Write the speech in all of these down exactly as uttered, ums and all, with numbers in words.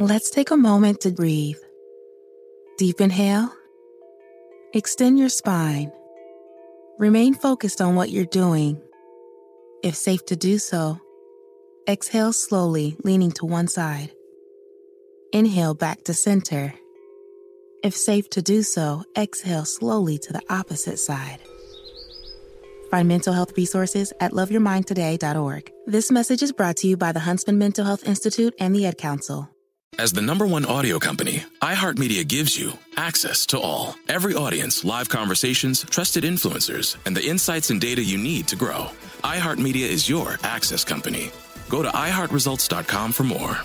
Let's take a moment to breathe. Deep inhale. Extend your spine. Remain focused on what you're doing. If safe to do so, exhale slowly, leaning to one side. Inhale back to center. If safe to do so, exhale slowly to the opposite side. Find mental health resources at love your mind today dot org. This message is brought to you by the Huntsman Mental Health Institute and the Ad Council. As the number one audio company, iHeartMedia gives you access to all. Every audience, live conversations, trusted influencers, and the insights and data you need to grow. iHeartMedia is your access company. Go to i heart results dot com for more.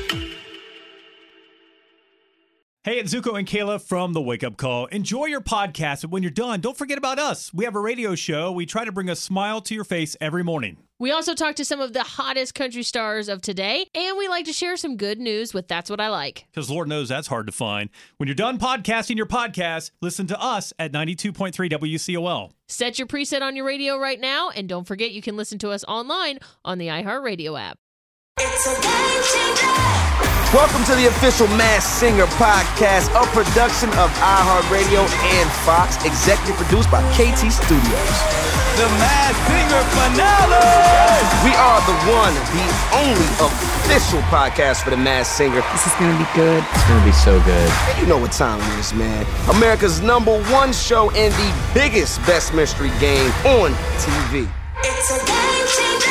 Hey, it's Zuko and Kayla from The Wake Up Call. Enjoy your podcast, and when you're done, don't forget about us. We have a radio show. We try to bring a smile to your face every morning. We also talk to some of the hottest country stars of today, and we like to share some good news with That's What I Like. Because Lord knows that's hard to find. When you're done podcasting your podcast, listen to us at ninety-two point three W C O L. Set your preset on your radio right now, and don't forget you can listen to us online on the iHeartRadio app. It's a game changer. Welcome to the official Masked Singer podcast, a production of iHeartRadio and Fox, executive produced by K T Studios. The Masked Singer finale! We are the one, the only official podcast for the Masked Singer. This is gonna be good. It's gonna be so good. You know what time it is, man. America's number one show and the biggest best mystery game on T V. It's a game changer.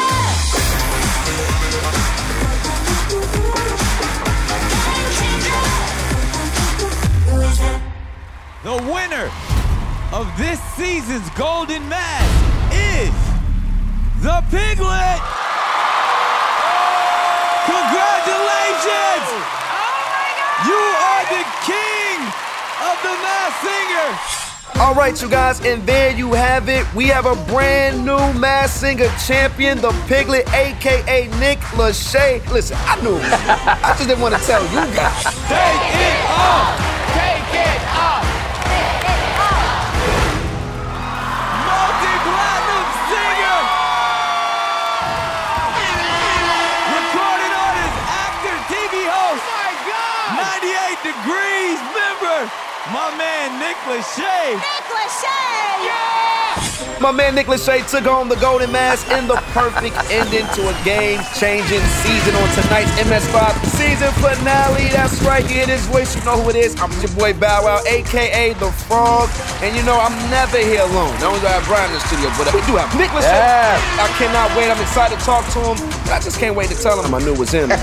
The winner of this season's Golden Mask is the Piglet! Congratulations! Oh my God! You are the king of the Masked Singer! All right, you guys, and there you have it. We have a brand new Masked Singer champion, the Piglet, a k a. Nick Lachey. Listen, I knew it. I just didn't want to tell you guys. Take it off! Take it off! Multi-platinum singer! Recording artist, actor, T V host. Oh my God! ninety-eight Degrees member, my man Nick Lachey. Nick Lachey! Yeah! My man Nick Lachey took home the Golden Mask in the perfect ending to a game-changing season on tonight's M S five season finale. That's right, you hear this voice, you know who it is. I'm your boy Bow Wow, a k a. The Frog. And you know, I'm never here alone. Not only do I have Brian in the studio, but we do have Nick Lachey. Yeah. I cannot wait. I'm excited to talk to him. But I just can't wait to tell him I knew it was him.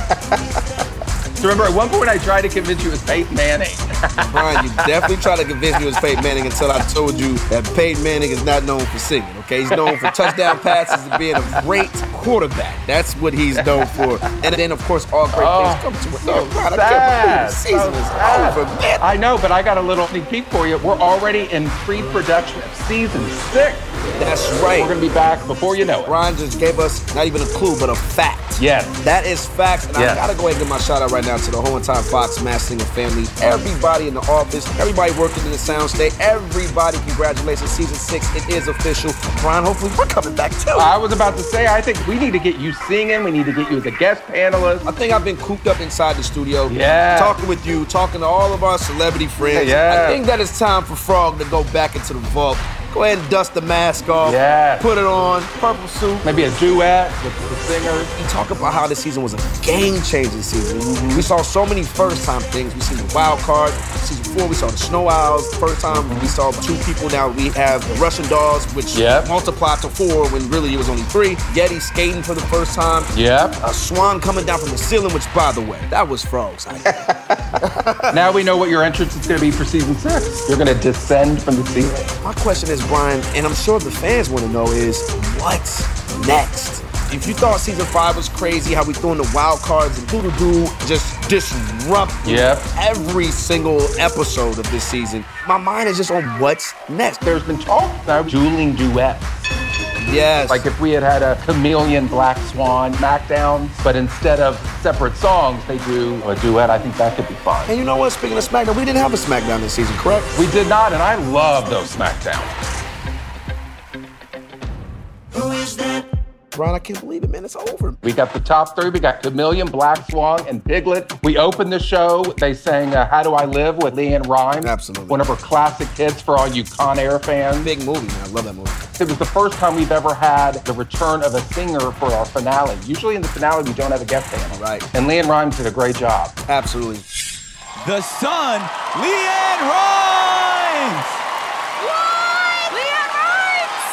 Remember, at one point I tried to convince you it was Peyton Manning. Brian, you definitely tried to convince me it was Peyton Manning until I told you that Peyton Manning is not known for singing, okay? He's known for touchdown passes and being a great quarterback. That's what he's known for. And then, of course, all great Oh, things come to an so end. Brian, I sad. can't believe the season So is sad. over, man. I know, but I got a little sneak peek for you. We're already in pre-production of season six. That's right. We're going to be back before you know it. Brian just gave us not even a clue, but a fact. Yes. That is facts, and Yes. I gotta go ahead and give my shout out right now to the whole entire Fox Masked Singer family. Everybody in the office, everybody working in the soundstage, everybody, congratulations. Season six, it is official. Brian, hopefully we're coming back too. I was about to say, I think we need to get you singing. We need to get you as a guest panelist. I think I've been cooped up inside the studio, Yeah. talking with you, talking to all of our celebrity friends. Yeah. I think that it's time for Frog to go back into the vault. Go ahead and dust the mask off. Yeah. Put it on. Purple suit. Maybe a duet with the singers. We talk about how this season was a game-changing season. Mm-hmm. We saw so many first-time things. We see the wild card. Season four, we saw the Snow Owls. First time, we saw two people. Now we have the Russian Dolls, which Yep. multiplied to four when really it was only three. Yeti skating for the first time. Yep. A swan coming down from the ceiling, which, by the way, that was Frog's idea. Now we know what your entrance is going to be for season six. You're going to descend from the ceiling. My question is, Brian, and I'm sure the fans want to know is, what's next? If you thought season five was crazy, how we threw in the wild cards and doo-doo-doo just disrupt Yep. every single episode of this season, my mind is just on what's next. There's been talk about dueling duets. Yes. Like if we had had a Chameleon Black Swan SmackDown, but instead of separate songs, they do a duet. I think that could be fun. And you know what? Speaking of SmackDown, we didn't have a SmackDown this season, correct? We did not, and I love those SmackDowns. Who is that? Brian, I can't believe it, man. It's over. We got the top three. We got Chameleon, Black Swan, and Piglet. We opened the show. They sang uh, How Do I Live with LeAnn Rimes. Absolutely. One of her classic hits for all you Con Air fans. Big movie, man. I love that movie. It was the first time we've ever had the return of a singer for our finale. Usually in the finale, we don't have a guest panel. Right. And LeAnn Rimes did a great job. Absolutely. The son, LeAnn Rimes! What? LeAnn Rimes!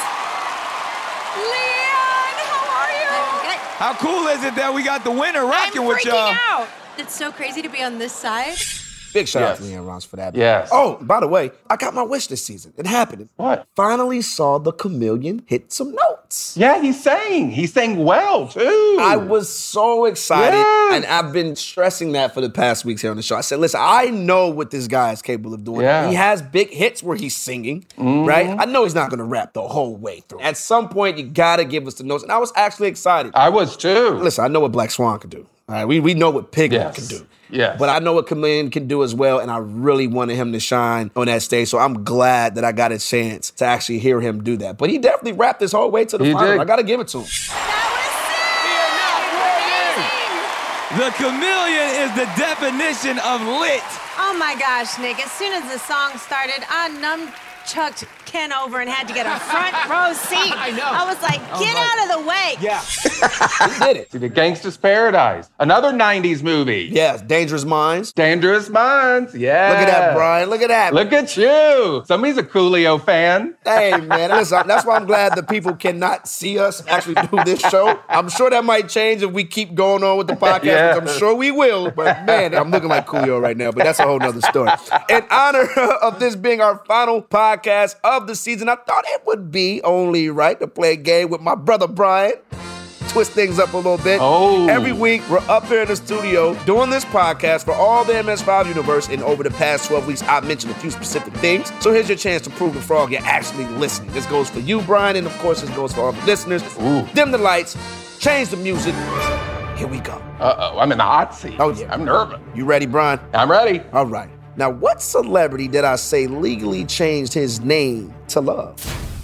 LeAnn, how are you? How cool is it that we got the winner rocking I'm with freaking y'all? out. It's so crazy to be on this side. Big shout out Yes. to LeAnn Rimes for that. Yes. Oh, by the way, I got my wish this season. It happened. What? Finally saw the Chameleon hit some notes. Yeah, he sang. He sang well, too. I was so excited, Yes. and I've been stressing that for the past weeks here on the show. I said, listen, I know what this guy is capable of doing. Yeah. He has big hits where he's singing, right? I know he's not going to rap the whole way through. At some point, you got to give us the notes, and I was actually excited. I was, too. Listen, I know what Black Swan can do. All right, we, we know what Piglet Yes. can do. Yes. But I know what Chameleon can do as well, and I really wanted him to shine on that stage. So I'm glad that I got a chance to actually hear him do that. But he definitely rapped this whole way to the He final. did. I got to give it to him. The Chameleon is the definition of lit. Oh my gosh, Nick. As soon as the song started, I nunchucked Ken over and had to get a front row seat. I know. I was like, get out of the way. Yeah. He did it. See, The Gangsta's Paradise. Another nineties movie. Yes, Dangerous Minds. Dangerous Minds. Yeah. Look at that, Brian. Look at that. Look at you. Somebody's a Coolio fan. Hey, man, listen, that's why I'm glad the people cannot see us actually do this show. I'm sure that might change if we keep going on with the podcast, Yeah. which I'm sure we will. But, man, I'm looking like Coolio right now, but that's a whole nother story. In honor of this being our final podcast of the season, I thought it would be only right to play a game with my brother Brian. Twist things up a little bit. Oh. Every week, we're up here in the studio doing this podcast for all the M S five universe, and over the past twelve weeks, I've mentioned a few specific things. So here's your chance to prove the frog you're actually listening. This goes for you, Brian, and of course, this goes for all the listeners. Ooh. Dim the lights, change the music. Here we go. Uh-oh, I'm in the hot seat. Oh, yeah. I'm nervous. You ready, Brian? I'm ready. All right. Now, what celebrity did I say legally changed his name to Love?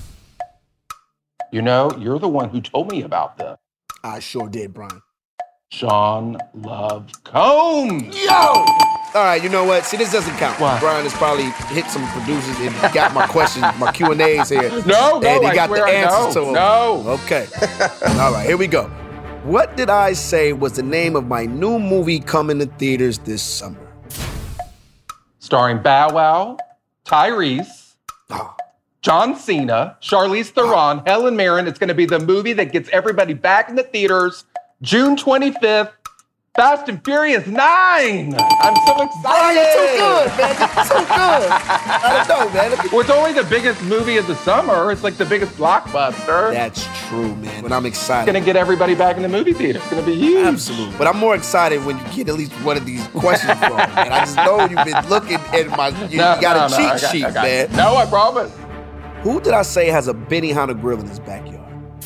You know, you're the one who told me about this. I sure did, Brian. Sean Love Combs. Yo! All right, you know what? See, this doesn't count. What? Brian has probably hit some producers and got my questions, my Q and A's here. No, no, And he I got swear the I answers know. to them. No. Okay. All right, here we go. What did I say was the name of my new movie coming to theaters this summer? Starring Bow Wow, Tyrese, Ah. John Cena, Charlize Theron, Helen Mirren. It's going to be the movie that gets everybody back in the theaters June twenty-fifth. Fast and Furious nine. I'm so excited. Brian, you're too good, man. You're too good. I don't know, man. Look at- Well, it's only the biggest movie of the summer. It's like the biggest blockbuster. That's true, man. But I'm It's excited. going to get everybody back in the movie theater. It's going to be huge. Absolutely. But I'm more excited when you get at least one of these questions wrong. And I just know you've been looking at my, you, No, you got no, a no, cheat I got- sheet, I got- man. No, I promise. Who did I say has a Benihana grill in his backyard?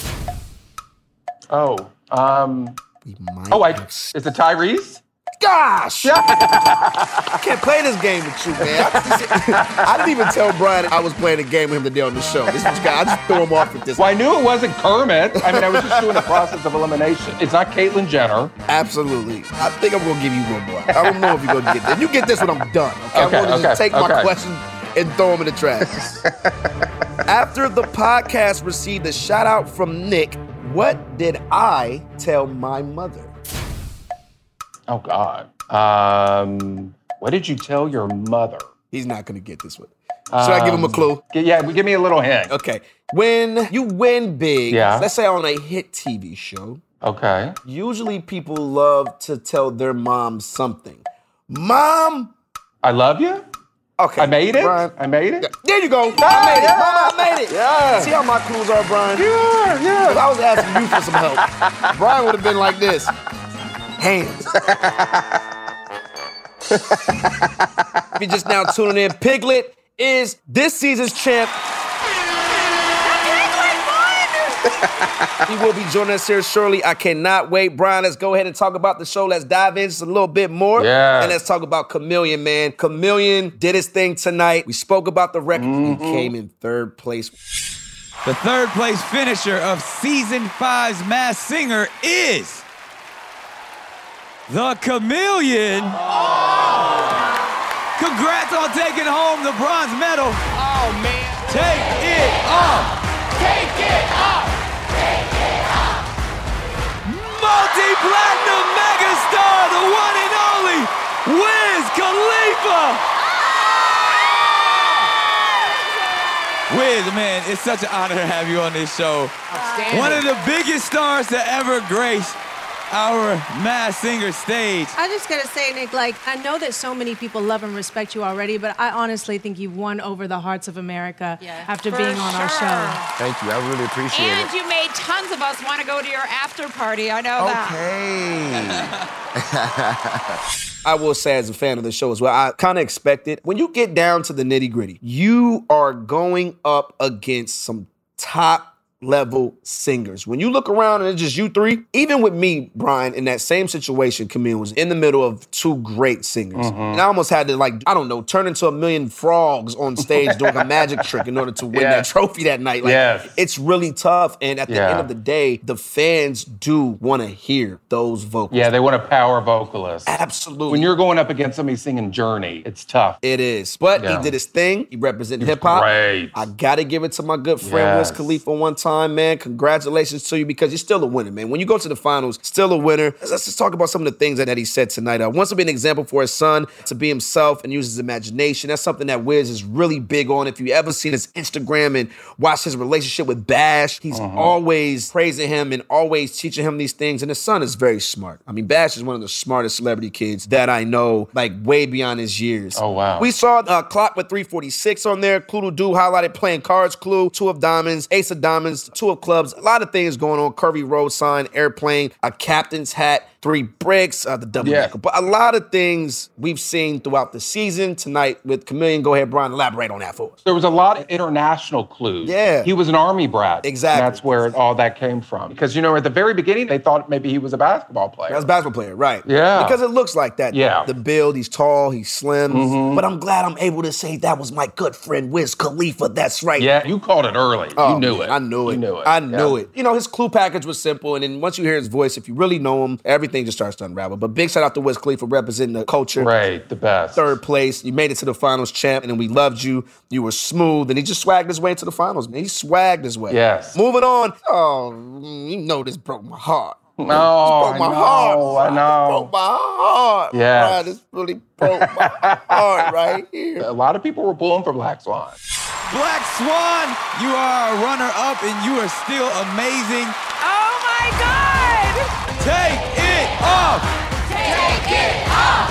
Oh, um, We might oh, I, have- is it Tyrese? Gosh! I can't play this game with you, man. I, I didn't even tell Brian I was playing a game with him today on the show. This was, I just threw him off with this. Well, I knew it wasn't Kermit. I mean, I was just doing a process of elimination. It's not Caitlyn Jenner. Absolutely. I think I'm going to give you one more. I don't know if you're going to get this. You get this when I'm done. Okay? Okay, I'm going to just okay, take my okay. questions and throw them in the trash. After the podcast received a shout out from Nick, what did I tell my mother? Oh, God. Um, what did you tell your mother? He's not going to get this one. Should I give him a Um, clue? g- Yeah, give me a little hint. Okay. When you win big, Yeah. let's say on a hit T V show, Okay. usually people love to tell their mom something. Mom! I love you. Okay. I made it. Brian. I made it. There you go. Yeah, I made it. yeah. Mama, I made it. Yeah. See how my clues are, Brian? Yeah, If yeah. I was asking you for some help, Brian would have been like this. Hands. If you're just now tuning in, Piglet is this season's champ. He will be joining us here shortly. I cannot wait. Brian, let's go ahead and talk about the show. Let's dive in just a little bit more. Yeah. And let's talk about Chameleon, man. Chameleon did his thing tonight. We spoke about the record. Mm-hmm. He came in third place. The third place finisher of season five's Masked Singer is the Chameleon. Oh. Congrats on taking home the bronze medal. Oh, man. Take it off. Take it off. Take it off. Multi-platinum megastar, the one and only Wiz Khalifa. Wiz, man, it's such an honor to have you on this show. One of the biggest stars to ever grace our Masked Singer stage. I just gotta say, Nick, like, I know that so many people love and respect you already, but I honestly think you've won over the hearts of America yeah, after being on sure. our show. Thank you, I really appreciate and it. And you made tons of us want to go to your after party, I know okay. that. I will say, as a fan of the show as well, I kind of expected, when you get down to the nitty gritty, you are going up against some top level singers. When you look around and it's just you three, even with me, Brian, in that same situation, Camille was in the middle of two great singers. Mm-hmm. And I almost had to, like, I don't know, turn into a million frogs on stage doing a magic trick in order to win yes. that trophy that night. Like, yes. It's really tough. And at the yeah. end of the day, the fans do want to hear those vocals. Yeah, they want a power vocalist. Absolutely. When you're going up against somebody singing Journey, it's tough. It is. But yeah. he did his thing. He represented hip-hop. Great. I got to give it to my good friend, yes. Wiz Khalifa, one time. Man, congratulations to you because you're still a winner, man. When you go to the finals, still a winner. Let's just talk about some of the things that, that he said tonight. Uh, wants to be an example for his son to be himself and use his imagination. That's something that Wiz is really big on. If you ever seen his Instagram and watched his relationship with Bash, he's uh-huh. always praising him and always teaching him these things. And his son is very smart. I mean, Bash is one of the smartest celebrity kids that I know, like way beyond his years. Oh, wow. We saw uh, Clock with three forty-six on there. Clue Do highlighted playing cards. Clue, two of diamonds, ace of diamonds, two of clubs. A lot of things going on. Curvy road sign, airplane, a captain's hat, three bricks, uh, the double yeah. decker. But a lot of things we've seen throughout the season. Tonight with Chameleon, go ahead, Brian, elaborate on that for us. There was a lot of international clues. Yeah. He was an Army brat. Exactly. And that's where it, all that came from. Because, you know, at the very beginning, they thought maybe he was a basketball player. He was a basketball player, right. Yeah. Because it looks like that. Yeah. The build, he's tall, he's slim. Mm-hmm. But I'm glad I'm able to say that was my good friend, Wiz Khalifa. That's right. Yeah, you called it early. Oh, you knew man, it. I knew it. You knew it. I knew yeah. it. You know, his clue package was simple, and then once you hear his voice, if you really know him, everything just starts to unravel. But big shout out to Wiz Khalifa representing the culture. Right, the best. Third place. You made it to the finals, champ, and then we loved you. You were smooth, and he just swagged his way into the finals, man. He swagged his way. Yes. Moving on. Oh, you know this broke my heart. No, broke I my know, heart. I know. It broke my heart. Yes. Right, this really broke my heart right here. A lot of people were pulling for Black Swan. Black Swan, you are a runner-up, and you are still amazing. Oh, my God! Take it off! Take it off!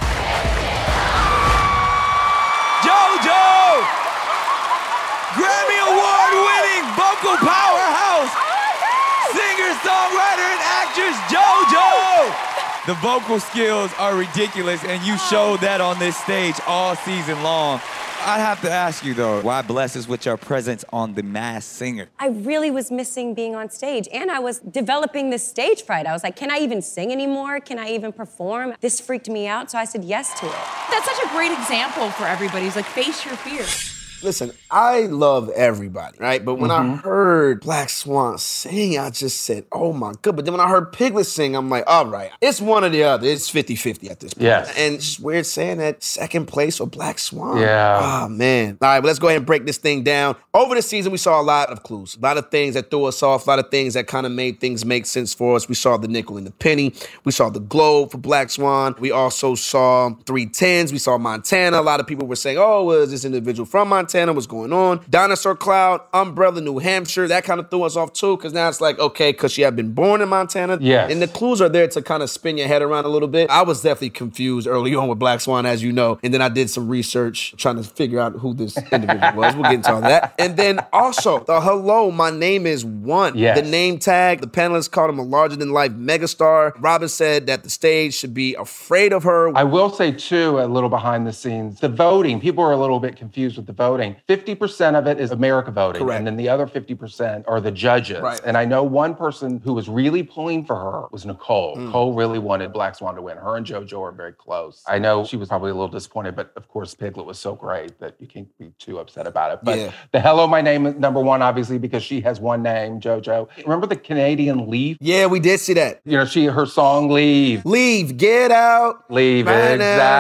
JoJo! Grammy Award-winning vocal powerhouse! Singer, songwriter, and actress JoJo! The vocal skills are ridiculous, and you showed that on this stage all season long. I have to ask you, though, why bless us with your presence on The Masked Singer? I really was missing being on stage, and I was developing this stage fright. I was like, can I even sing anymore? Can I even perform? This freaked me out, so I said yes to it. That's such a great example for everybody. It's like, face your fears. Listen, I love everybody, right? But when mm-hmm. I heard Black Swan sing, I just said, oh my God. But then when I heard Piglet sing, I'm like, all right, it's one or the other. It's fifty-fifty at this point. Yes. And it's weird saying that second place for Black Swan. Yeah. Oh, man. All right, well, let's go ahead and break this thing down. Over the season, we saw a lot of clues, a lot of things that threw us off, a lot of things that kind of made things make sense for us. We saw the nickel and the penny. We saw the globe for Black Swan. We also saw three tens. We saw Montana. A lot of people were saying, oh, was this individual from Montana? What's going on? Dinosaur Cloud, Umbrella, New Hampshire. That kind of threw us off too, because now it's like, okay, because she had been born in Montana. Yes. And the clues are there to kind of spin your head around a little bit. I was definitely confused early on with Black Swan, as you know. And then I did some research trying to figure out who this individual was. We'll get into all that. And then also, the hello, my name is One. Yes. The name tag, the panelists called him a larger-than-life megastar. Robin said that the stage should be afraid of her. I will say, too, a little behind the scenes, the voting, people are a little bit confused with the voting. voting, fifty percent of it is America voting. Correct. And then the other fifty percent are the judges. Right. And I know one person who was really pulling for her was Nicole. Mm. Nicole really wanted Black Swan to win. Her and JoJo are very close. I know she was probably a little disappointed, but of course Piglet was so great that you can't be too upset about it. But yeah. the Hello, My Name is number one, obviously, because she has one name, JoJo. Remember the Canadian Leaf? Yeah, we did see that. You know, she her song Leave. Leave, get out. Leave, right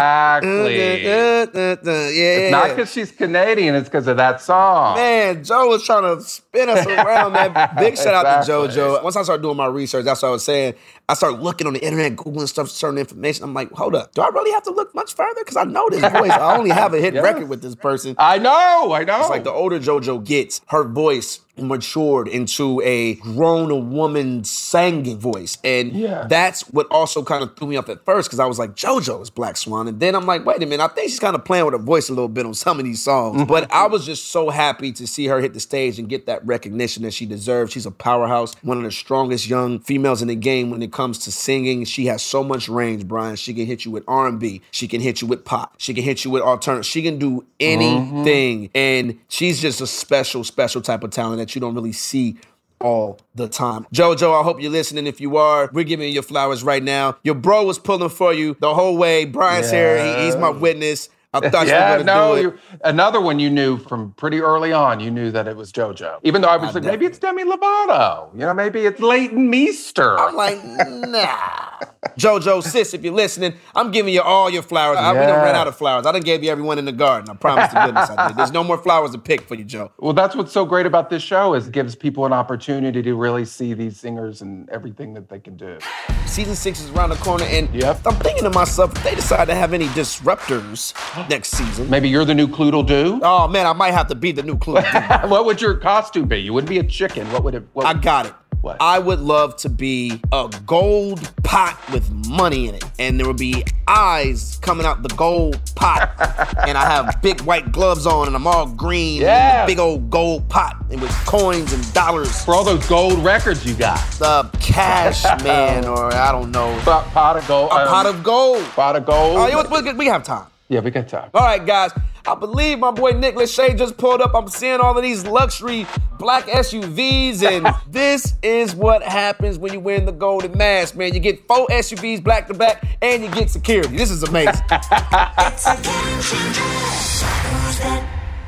exactly. Uh, uh, uh, uh, uh, yeah. It's not because she's Canadian, it's because of that song. Man, Joe was trying to spin us around, man. Big shout out Exactly. to JoJo. Once I started doing my research, that's what I was saying. I started looking on the internet, Googling stuff, certain information. I'm like, hold up. Do I really have to look much further? Because I know this voice. I only have a hit Yes. record with this person. I know, I know. It's like the older JoJo gets, her voice matured into a grown woman singing voice. And Yeah. that's what also kind of threw me off at first, because I was like, JoJo is Black Swan. And then I'm like, wait a minute, I think she's kind of playing with her voice a little bit on some of these songs. But I was just so happy to see her hit the stage and get that recognition that she deserves. She's a powerhouse, one of the strongest young females in the game when it comes to singing. She has so much range, Brian. She can hit you with R and B. She can hit you with pop. She can hit you with alternative. She can do anything. Mm-hmm. And she's just a special, special type of talent that you don't really see all the time. JoJo, I hope you're listening. If you are, we're giving you your flowers right now. Your bro was pulling for you the whole way. Brian's Yeah. here. He, he's my witness. I thought yeah, you were no, going to do you, another one you knew from pretty early on. You knew that it was JoJo. Even though I was I like, maybe it's Demi Lovato. You know, maybe it's Leighton Meester. I'm like, nah. JoJo, sis, if you're listening, I'm giving you all your flowers. I, we done Yeah. ran out of flowers. I done gave you everyone in the garden. I promise to goodness I did. There's no more flowers to pick for you, Joe. Well, that's what's so great about this show is it gives people an opportunity to really see these singers and everything that they can do. Season six is around the corner, and Yep. I'm thinking to myself, if they decide to have any disruptors next season. Maybe you're the new Cloodle Doo. Oh, man, I might have to be the new Clue. What would your costume be? You wouldn't be a chicken. What would it? What, I got it. What? I would love to be a gold pot with money in it. And there would be eyes coming out the gold pot. And I have big white gloves on and I'm all green. Yeah. And a big old gold pot and with coins and dollars. For all those gold records you got. The cash man, or I don't know. Pot, pot of gold. A um, pot of gold. Pot of gold. Oh, yeah, we, we have time. Yeah, we got time. All right, guys. I believe my boy Nick Lachey just pulled up. I'm seeing all of these luxury black S U Vs, and this is what happens when you win the golden mask, man. You get four S U Vs back to back, and you get security. This is amazing. It's a game changer. Who's that?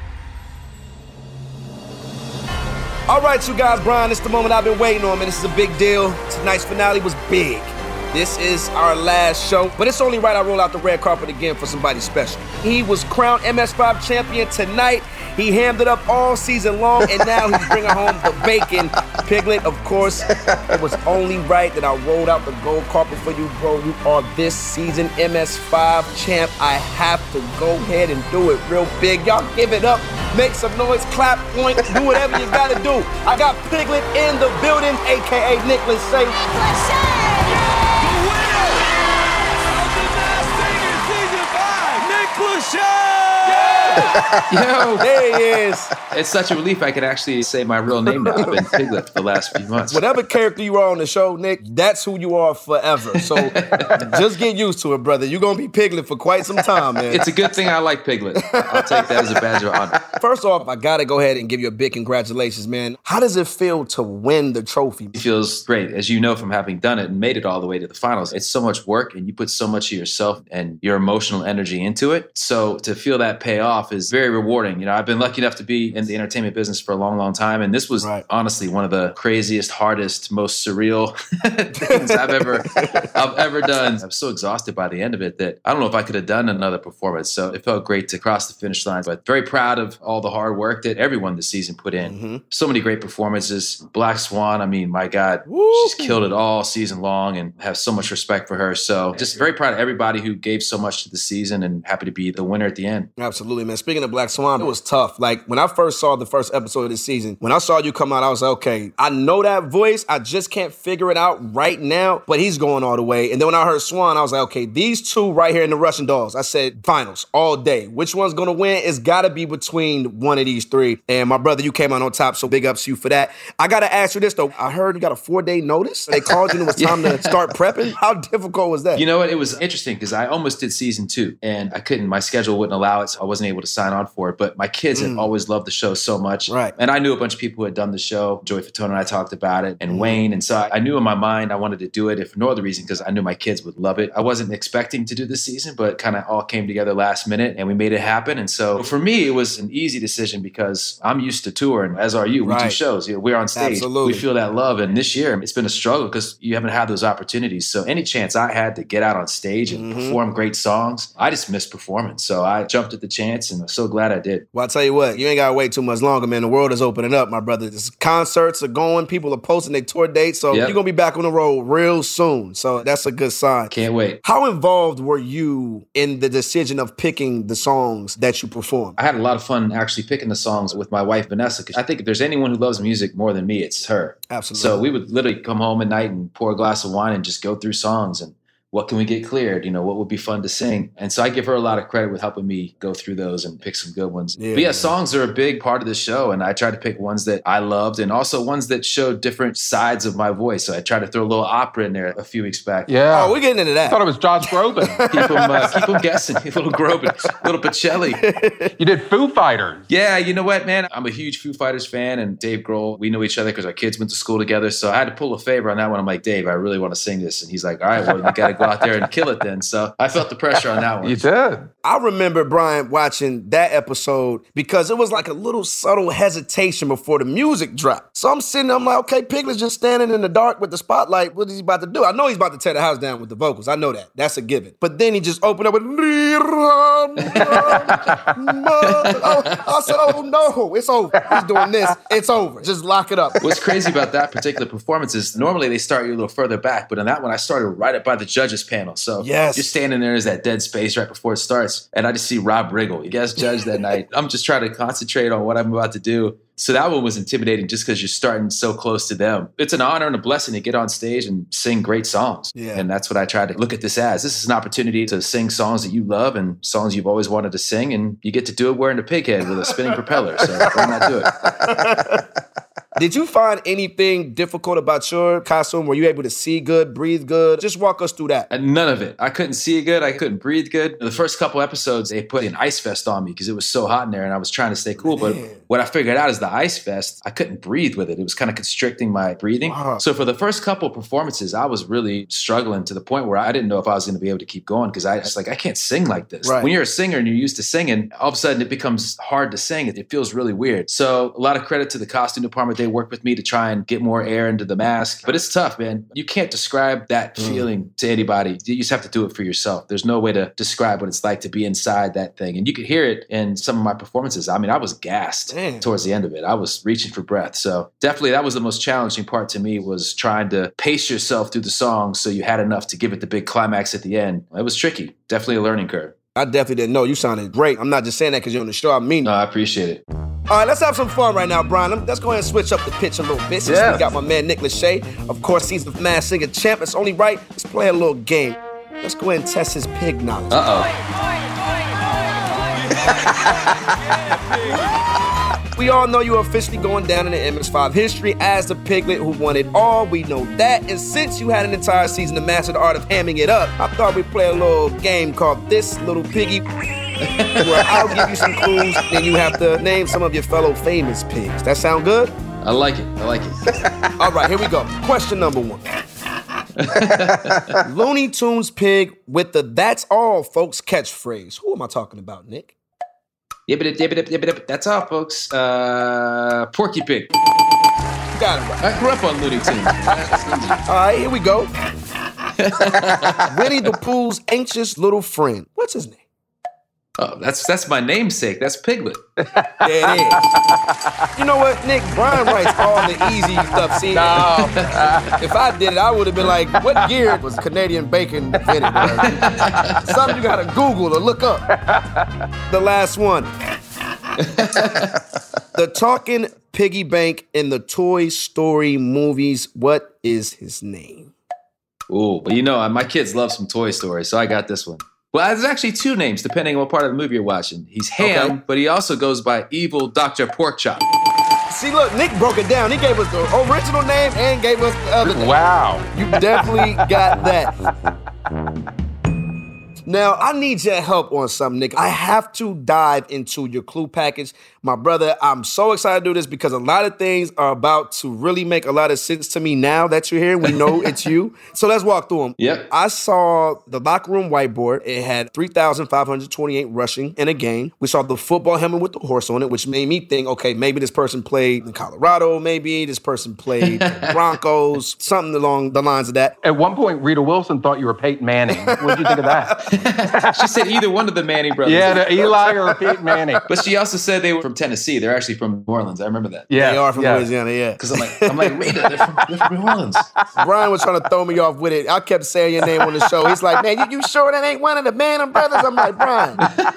All right, you guys, Brian, it's the moment I've been waiting on, man. This is a big deal. Tonight's finale was big. This is our last show, but it's only right I roll out the red carpet again for somebody special. He was crowned M S five champion tonight. He hammed it up all season long, and now he's bringing home the bacon. Piglet, of course, it was only right that I rolled out the gold carpet for you, bro. You are this season M S five champ. I have to go ahead and do it real big. Y'all give it up. Make some noise, clap, point, do whatever you gotta do. I got Piglet in the building, a k a. Nick Lachey. Yo, there he is. It's such a relief I could actually say my real name now. I've been Piglet for the last few months. Whatever character you are on the show, Nick, that's who you are forever. So just get used to it, brother. You're going to be Piglet for quite some time, man. It's a good thing I like Piglet. I'll take that as a badge of honor. First off, I got to go ahead and give you a big congratulations, man. How does it feel to win the trophy? It feels great. As you know from having done it and made it all the way to the finals, it's so much work and you put so much of yourself and your emotional energy into it. So to feel that pay off is very rewarding. You know, I've been lucky enough to be in the entertainment business for a long, long time. And this was right. honestly one of the craziest, hardest, most surreal things I've ever, I've ever done. I'm so exhausted by the end of it that I don't know if I could have done another performance. So it felt great to cross the finish line, but very proud of all the hard work that everyone this season put in. Mm-hmm. So many great performances. Black Swan, I mean, my God, Woo! She's killed it all season long and have so much respect for her. So just very proud of everybody who gave so much to the season and happy to be the winner at the end. Absolutely, man. Speaking of Black Swan, it was tough. Like when I first saw the first episode of this season, when I saw you come out, I was like, okay, I know that voice. I just can't figure it out right now, but he's going all the way. And then when I heard Swan, I was like, okay, these two right here in the Russian Dolls. I said finals all day. Which one's going to win? It's got to be between one of these three. And my brother, you came out on top, so big ups to you for that. I got to ask you this, though. I heard you got a four-day notice. They called you and it was time to start prepping. How difficult was that? You know what? It was interesting because I almost did season two and I couldn't. My schedule wouldn't allow it, so I wasn't able to sign sign on for it. But my kids mm. had always loved the show so much. Right. And I knew a bunch of people who had done the show. Joey Fatone and I talked about it, and mm. Wayne. And so I, I knew in my mind I wanted to do it, if for no other reason, because I knew my kids would love it. I wasn't expecting to do this season, but kind of all came together last minute, and we made it happen. And so for me, it was an easy decision because I'm used to touring, as are you. We right. do shows. You know, we're on stage. Absolutely. We feel that love. And this year, it's been a struggle because you haven't had those opportunities. So any chance I had to get out on stage and mm-hmm. perform great songs, I just missed performing. So I jumped at the chance, and I'm so glad I did. Well, I'll tell you what, you ain't got to wait too much longer, man. The world is opening up, my brother. This concerts are going. People are posting their tour dates. So yep. you're going to be back on the road real soon. So that's a good sign. Can't wait. How involved were you in the decision of picking the songs that you performed? I had a lot of fun actually picking the songs with my wife, Vanessa, because I think if there's anyone who loves music more than me, it's her. Absolutely. So we would literally come home at night and pour a glass of wine and just go through songs and what can we get cleared? You know, what would be fun to sing? And so I give her a lot of credit with helping me go through those and pick some good ones. Yeah, but yeah, songs are a big part of the show. And I try to pick ones that I loved and also ones that showed different sides of my voice. So I tried to throw a little opera in there a few weeks back. Yeah. Oh, we're getting into that. I thought it was Josh Groban. keep, them, uh, keep them guessing. A little Groban, a little Pacelli. You did Foo Fighters. Yeah, you know what, man? I'm a huge Foo Fighters fan. And Dave Grohl, we know each other because our kids went to school together. So I had to pull a favor on that one. I'm like, Dave, I really want to sing this. And he's like, all right, well, you got to go out there and kill it. Then. So I felt the pressure on that one. You did. I remember, Brian, watching that episode because it was like a little subtle hesitation before the music dropped. So I'm sitting there, I'm like, okay, Piglet's just standing in the dark with the spotlight. What is he about to do? I know he's about to tear the house down with the vocals. I know that. That's a given. But then he just opened up with... I said, oh, no, it's over. He's doing this. It's over. Just lock it up. What's crazy about that particular performance is normally they start you a little further back, but in that one, I started right up by the judges panel. So yes. you're standing there as that dead space right before it starts. And I just see Rob Riggle, guest judge that night. I'm just trying to concentrate on what I'm about to do. So that one was intimidating just because you're starting so close to them. It's an honor and a blessing to get on stage and sing great songs. Yeah. And that's what I try to look at this as. This is an opportunity to sing songs that you love and songs you've always wanted to sing. And you get to do it wearing a pig head with a spinning propeller. So why not do it? Did you find anything difficult about your costume? Were you able to see good, breathe good? Just walk us through that. Uh, none of it. I couldn't see good. I couldn't breathe good. The first couple episodes, they put an ice vest on me because it was so hot in there and I was trying to stay cool. Man. But what I figured out is the ice vest, I couldn't breathe with it. It was kind of constricting my breathing. Wow. So for the first couple performances, I was really struggling to the point where I didn't know if I was going to be able to keep going because I was like, I can't sing like this. Right. When you're a singer and you're used to singing, all of a sudden it becomes hard to sing. It feels really weird. So a lot of credit to the costume department. They worked with me to try and get more air into the mask. But it's tough, man. You can't describe that mm. feeling to anybody. You just have to do it for yourself. There's no way to describe what it's like to be inside that thing. And you could hear it in some of my performances. I mean, I was gassed Damn. towards the end of it. I was reaching for breath. So definitely that was the most challenging part to me, was trying to pace yourself through the song so you had enough to give it the big climax at the end. It was tricky. Definitely a learning curve. I definitely didn't know. You sounded great. I'm not just saying that because you're on the show. I mean, no, I appreciate it. All right, let's have some fun right now, Brian. Let's go ahead and switch up the pitch a little bit. Since yeah. we got my man Nick Lachey. Of course, he's the Masked Singer champ. It's only right. Let's play a little game. Let's go ahead and test his pig knowledge. Uh-oh. We all know you're officially going down in the M S five history as the piglet who won it all. We know that. And since you had an entire season to master the art of hamming it up, I thought we'd play a little game called This Little Piggy, where I'll give you some clues, then you have to name some of your fellow famous pigs. That sound good? I like it. I like it. All right, here we go. Question number one. Looney Tunes pig with the "That's all, folks" catchphrase. Who am I talking about, Nick? Yibbit, yibbit, yibbit, that's all, folks. Uh, Porky Pig. You got it right. I grew up on Looney Tunes. All right, here we go. Winnie the Pooh's anxious little friend. What's his name? Oh, that's that's my namesake. That's Piglet. There it is. You know what, Nick? Brian writes all the easy stuff. See, no. If I did it, I would have been like, what year was Canadian bacon invented? Something you gotta Google or look up. The last one. The talking piggy bank in the Toy Story movies. What is his name? Ooh, well, you know, my kids love some Toy Story, so I got this one. Well, there's actually two names, depending on what part of the movie you're watching. He's Ham, okay. but he also goes by Evil Doctor Porkchop. See, look, Nick broke it down. He gave us the original name and gave us the other name. Wow. You definitely got that. Now, I need your help on something, Nick. I have to dive into your clue package. My brother, I'm so excited to do this because a lot of things are about to really make a lot of sense to me now that you're here. We know it's you. So let's walk through them. Yep. I saw the locker room whiteboard. It had three thousand five hundred twenty-eight rushing in a game. We saw the football helmet with the horse on it, which made me think, okay, maybe this person played in Colorado, maybe this person played the Broncos, something along the lines of that. At one point, Rita Wilson thought you were Peyton Manning. What did you think of that? She said either one of the Manning brothers. Yeah, the Eli or Peyton Manning. But she also said they were from Tennessee. They're actually from New Orleans. I remember that. Yeah, they are from yeah. Louisiana, yeah. Because I'm like, I'm like, Rita, they're from, they're from New Orleans. Brian was trying to throw me off with it. I kept saying your name on the show. He's like, man, you, you sure that ain't one of the Manning brothers? I'm like, Brian,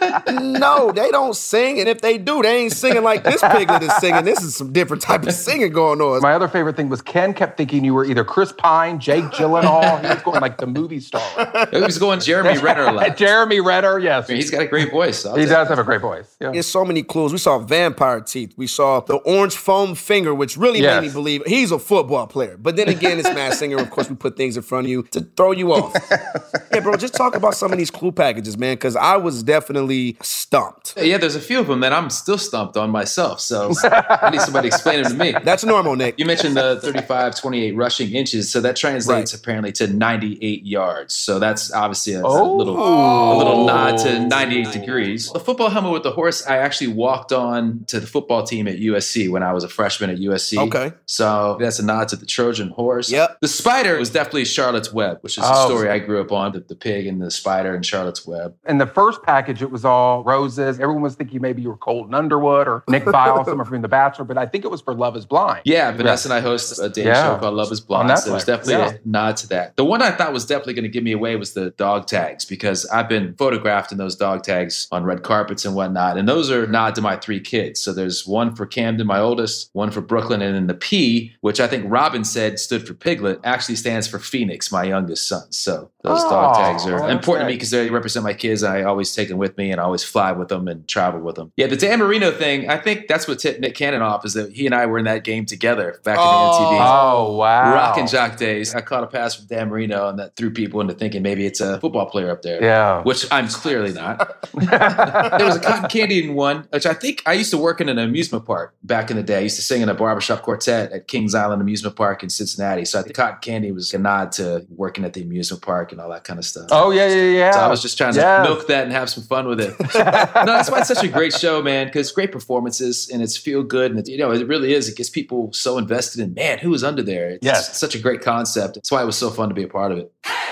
no, they don't sing. And if they do, they ain't singing like this Piglet is singing. This is some different type of singing going on. My other favorite thing was Ken kept thinking you were either Chris Pine, Jake Gyllenhaal. He was going like the movie star. He was going Jeremy Renner like. Jeremy Renner, yes. I mean, he's got a great voice. I'll he does have a great voice. Yeah. There's so many clues. We saw vampire teeth. We saw the orange foam finger, which really yes. made me believe he's a football player. But then again, it's Masked Singer. Of course, we put things in front of you to throw you off. Yeah, bro, just talk about some of these clue packages, man, because I was definitely stumped. Yeah, there's a few of them that I'm still stumped on myself. So I need somebody to explain them to me. That's normal, Nick. You mentioned the thirty-five twenty-eight rushing inches. So that translates Right. apparently to ninety-eight yards. So that's obviously a, Oh. a little a little nod to ninety-eight degrees. The football helmet with the horse, I actually walked on to the football team at U S C when I was a freshman at U S C. Okay. So that's a nod to the Trojan horse. Yep. The spider was definitely Charlotte's Web, which is a Oh. story I grew up on, the, the pig and the spider and Charlotte's Web. In the first package, it was all roses. Everyone was thinking maybe you were Colton Underwood or Nick Viall, someone from The Bachelor, but I think it was for Love is Blind. Yeah, Vanessa and I host a dating Yeah. show called Love is Blind. On So it was Netflix, definitely yeah. a nod to that. The one I thought was definitely going to give me away was the dog tags because I've been photographed in those dog tags on red carpets and whatnot. And those are a nod to my three kids. So there's one for Camden, my oldest, one for Brooklyn, and then the P, which I think Robin said stood for Piglet, actually stands for Phoenix, my youngest son. So those Oh, dog tags are that's important to me nice. because they represent my kids. And I always take them with me and I always fly with them and travel with them. Yeah, the Dan Marino thing, I think that's what tipped Nick Cannon off is that he and I were in that game together back in the M T V. Oh, wow. Rock and Jock days. I caught a pass from Dan Marino and that threw people into thinking maybe it's a football player up there. Yeah. Which I'm clearly not. There was a cotton candy in one, which I think I used to work in an amusement park back in the day. I used to sing in a barbershop quartet at Kings Island Amusement Park in Cincinnati. So I think cotton candy was a nod to working at the amusement park and all that kind of stuff. Oh, yeah, yeah, yeah. So I was just trying to Yes. milk that and have some fun with it. No, that's why it's such a great show, man, because great performances and it's feel good. And, it, you know, it really is. It gets people so invested in, man, who is under there? It's Yes. such a great concept. That's why it was so fun to be a part of it.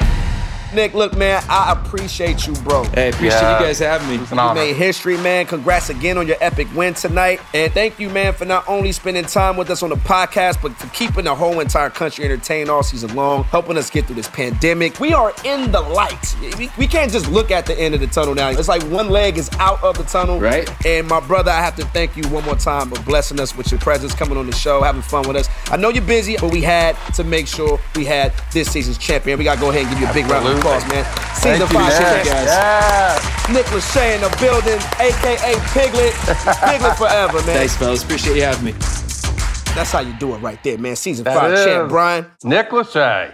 Nick, look, man, I appreciate you, bro. Hey, appreciate Yeah. you guys having me. It's an You honor. made history, man. Congrats again on your epic win tonight. And thank you, man, for not only spending time with us on the podcast, but for keeping the whole entire country entertained all season long, helping us get through this pandemic. We are in the light. We, we can't just look at the end of the tunnel now. It's like one leg is out of the tunnel. Right. And my brother, I have to thank you one more time for blessing us with your presence, coming on the show, having fun with us. I know you're busy, but we had to make sure we had this season's champion. We got to go ahead and give you a big round of applause, man. Season Thank you, five man. champion. Yeah. Nick Lachey in the building, a k a. Piglet. Piglet forever, man. Thanks, fellas. Appreciate you having me. That's how you do it right there, man. Season That five is. champ, Brian. Nick Lachey.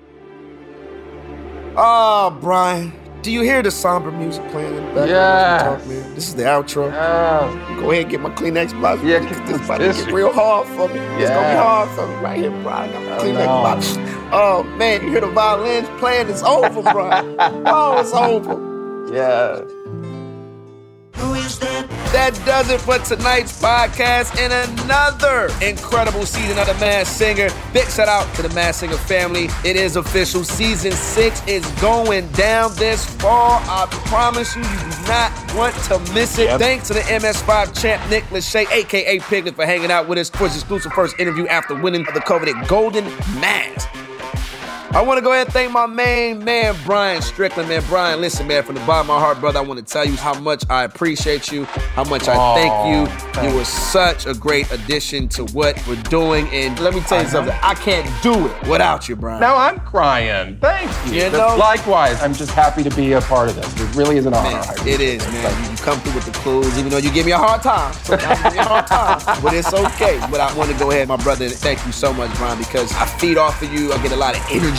Oh, Brian. Do you hear the somber music playing in the background? Yes. as we talk, man? This is the outro. Yeah. Go ahead and get my Kleenex box. Yeah, This get this this about to get history. real hard for me. It's gonna be Yeah. hard for me right here, Brian. I got my I Kleenex know. box. Oh, man, you hear the violins playing? It's over, Brian. Oh, it's over. Yeah. Who is that? That does it for tonight's podcast and another incredible season of The Masked Singer. Big shout out to the Masked Singer family. It is official. Season six is going down this fall. I promise you, you do not want to miss it. Yep. Thanks to the M S five champ, Nick Lachey, a k a. Piglet, for hanging out with us for his exclusive first interview after winning the coveted Golden Mask. I want to go ahead and thank my main man, Brian Strickland. Man, Brian, listen, man, from the bottom of my heart, brother, I want to tell you how much I appreciate you, how much I Aw, thank you. thanks. You were such a great addition to what we're doing. And let me tell you something, I can't do it without you, Brian. Now I'm crying. Thank you. You know- Likewise, I'm just happy to be a part of this. It really is an honor. Man, I it is, man. You, you come through with the clues, even though you give me a hard time. Sometimes you give me a hard time, but it's okay. But I want to go ahead, my brother, and thank you so much, Brian, because I feed off of you. I get a lot of energy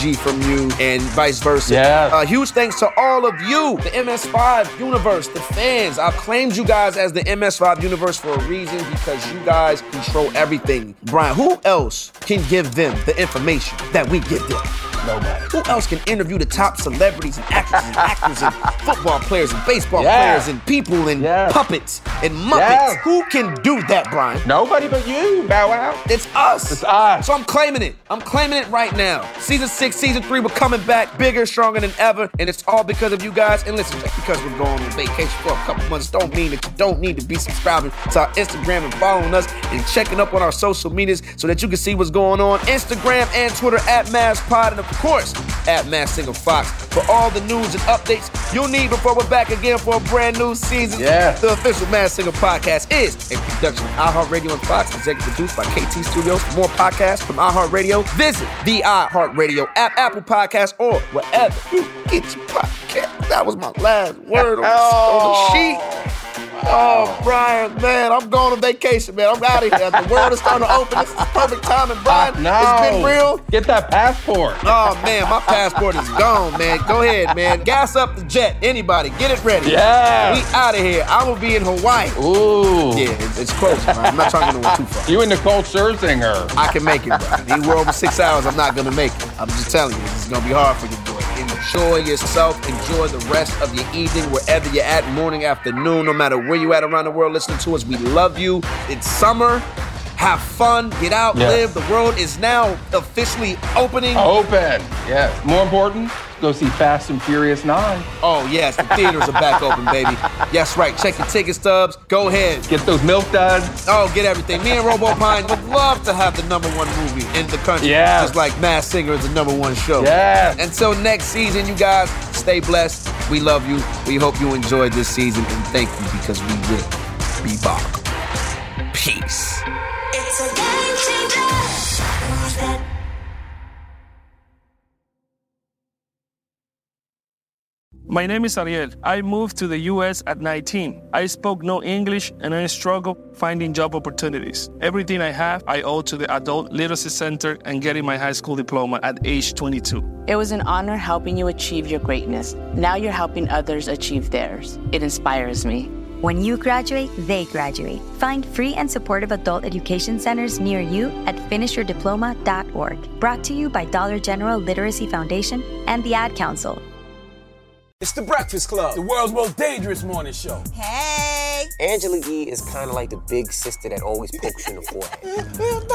energy from you and vice versa. Yeah. Uh, huge thanks to all of you, the M S five universe, the fans. I've claimed you guys as the M S five universe for a reason because you guys control everything. Brian, who else can give them the information that we give them? Nobody. Who else can interview the top celebrities and actors and actors and football players and baseball yeah. players and people and yeah. puppets and Muppets? Yeah. Who can do that, Brian? Nobody but you, Bow Wow. It's us. It's us. So I'm claiming it. I'm claiming it right now. Season six, season three, we're coming back bigger, stronger than ever, and it's all because of you guys. And listen, just because we're going on vacation for a couple months don't mean that you don't need to be subscribing to our Instagram and following us and checking up on our social medias so that you can see what's going on. Instagram and Twitter at MassPod, and of course, at Mass Singer Fox for all the news and updates you'll need before we're back again for a brand new season. Yeah. The official Mass Singer Podcast is a production of iHeartRadio and Fox, executive produced by K T Studios. For more podcasts from iHeartRadio, visit the iHeartRadio app, Apple Podcasts, or wherever you get your podcast. That was my last word on, oh. on the sheet. Oh, Brian, man, I'm going on vacation, man. I'm out of here. The world is starting to open. This is perfect timing, Brian. Uh, no. It's been real. Get that passport. Oh, man, my passport is gone, man. Go ahead, man. Gas up the jet. Anybody, get it ready. Yeah. We out of here. I'm going to be in Hawaii. Ooh. Yeah, it's, it's close, man. I'm not trying to go too far. You and Nicole Scherzinger. I can make it, Brian. We're over six hours. I'm not going to make it. I'm just telling you, this is going to be hard for you, boy. Enjoy yourself. Enjoy the rest of your evening, wherever you're at, morning, afternoon, no matter where you're at around the world listening to us. We love you. It's summer. Have fun. Get out. Yeah. Live. The world is now officially opening. Open. Yeah. More important, go see Fast and Furious nine. Oh, yes. The theaters are back open, baby. Yes, right. Check your ticket stubs. Go ahead. Get those milk duds. Oh, get everything. Me and Robo Pine would love to have the number one movie in the country. Yeah. Just like Mass Singer is the number one show. Yeah. Until next season, you guys, stay blessed. We love you. We hope you enjoyed this season, and thank you because we will be back. Peace. It's a game changer. Who's that? My name is Ariel. I moved to the U S at nineteen. I spoke no English and I struggled finding job opportunities. Everything I have, I owe to the Adult Literacy Center and getting my high school diploma at age twenty-two. It was an honor helping you achieve your greatness. Now you're helping others achieve theirs. It inspires me. When you graduate, they graduate. Find free and supportive adult education centers near you at finish your diploma dot org. Brought to you by Dollar General Literacy Foundation and the Ad Council. It's The Breakfast Club, the world's most dangerous morning show. Hey! Angela Yee is kind of like the big sister that always pokes you in the forehead.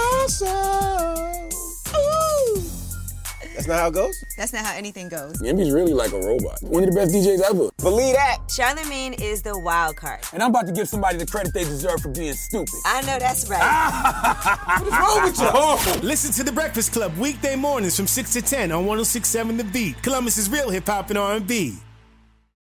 That's not how it goes? That's not how anything goes. Yemi's really like a robot. One of the best D Js ever. Believe that. Charlamagne is the wild card. And I'm about to give somebody the credit they deserve for being stupid. I know that's right. What is wrong with you? Oh. Listen to The Breakfast Club weekday mornings from six to ten on one oh six point seven The Beat. Columbus's real hip-hop and R and B.